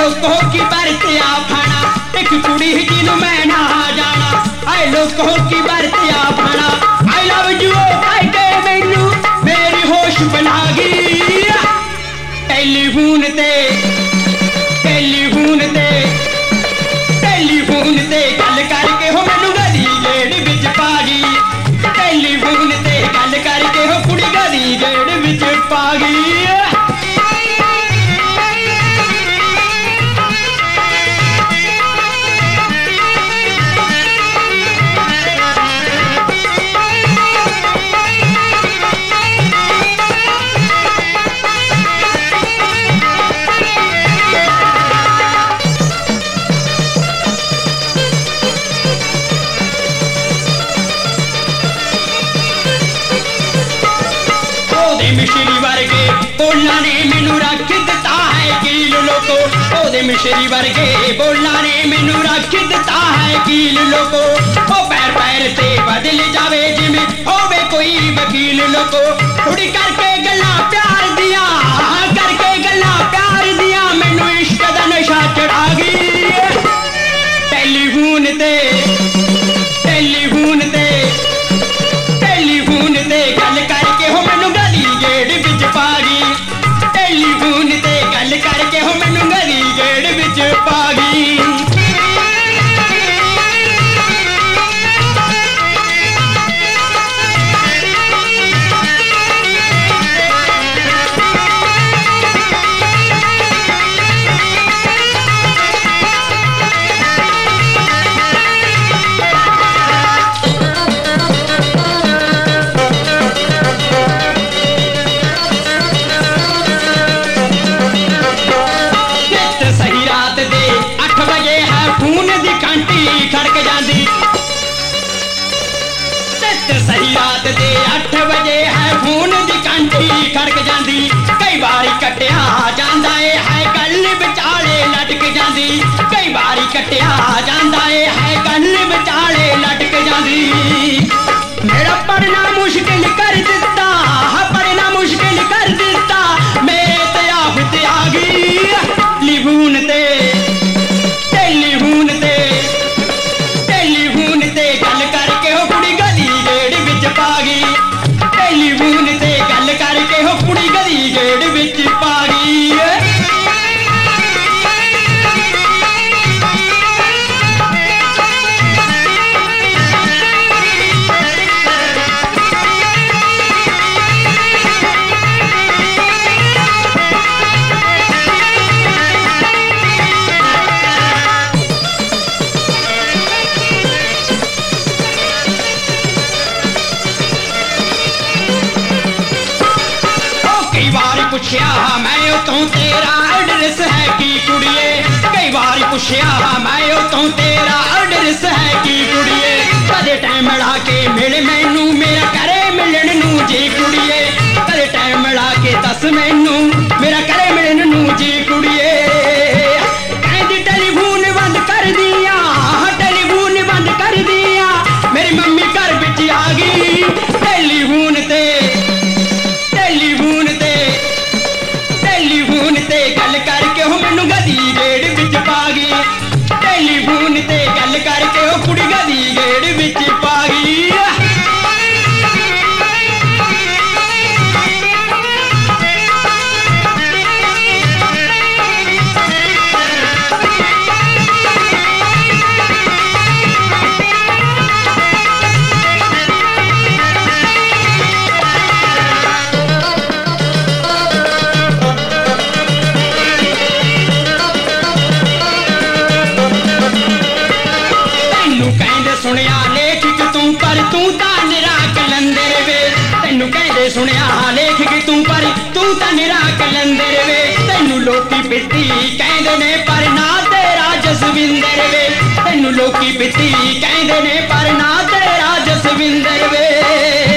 लोको की बरतिया फना एक कुड़ी जिन्नू मैं ना जाना आए लोको की बरतिया फना आई लव यू कह के मैनू मेरी होश बना गई टेलीफोन ते टेलीफोन ते टेलीफोन ते गल करके हो मैनू गली गेड़ विच पा गई टेलीफोन ते गल करके हो कुड़ी गली गेड़ विच पा गई मिश्री वर्गे बोलना ने मैनू रख दिता है कील लोको ओदे मिश्री वर्गे बोलना ने मैनू रख दिता है कील लोको ओ पैर पैर ते बदल जावे जिवें होवे कोई वकील लोको थोड़ी करके गल्लां प्यार दिया करके गल्लां प्यार दिया मैनू इश्क दा नशा चढ़ा गई टेलीफोन ते टेलीफोन ते टेलीफोन ते गल करके हो मैनू गली गेड़ विच पा गई टेलीफोन ते गल करके हो मैनू गली गेड़ विच पा गई खड़क जाती सही रात दे 8 बजे है फोन दी घंटी खड़क जाती कई बारी कटिया जांदा है गल विचाले लटक जाती कई बारी कटिया जांदा है गल विचाले लटक जाती मेरा पढ़ना मुश्किल कर दिता पढ़ना मुश्किल कर दिता मेरे ते आफत आ गई टेलीफोन ते टेलीफोन ते टेलीफोन ते गल करके हो कुड़ी गली गेड़ विच पा गई टेलीफोन ते गल करके हो कुड़ी गली गेड़ विच पा गई पुछया मैं उतों तेरा एड्रेस है की कुड़िए कई बार पुछया मैं उतों तेरा एड्रेस है की कुड़िए कदे टाइम ला के मिल मैनू मेरा करे मिलन नू जी कुड़िए कदे टाइम ला के दस मैनू मेरा करे मिलन नू जी कुड़िए कहंदी टेलीफोन बंद कर दिया टेलीफोन बंद कर दिया मेरी मम्मी घर विच आ गई टेलीफोन ते टेलीफोन ते टेलीफोन ते गल करके हो मैनू गली गेड़ विच पा गई टेलीफोन ते गल करके हो कुड़ी गली गेड़ विच पा गई सुनिया लेखक तू पर तू तां निरा कलंदर वे तैनू कहंदे सुनिया लेखक तू पर तू तां निरा कलंदर वे तैनू लोकी पित्ती कहंदे ने पर ना तेरा जसविंदर वे तैनू लोकी पित्ती कहंदे ने पर ना तेरा जसविंदर वे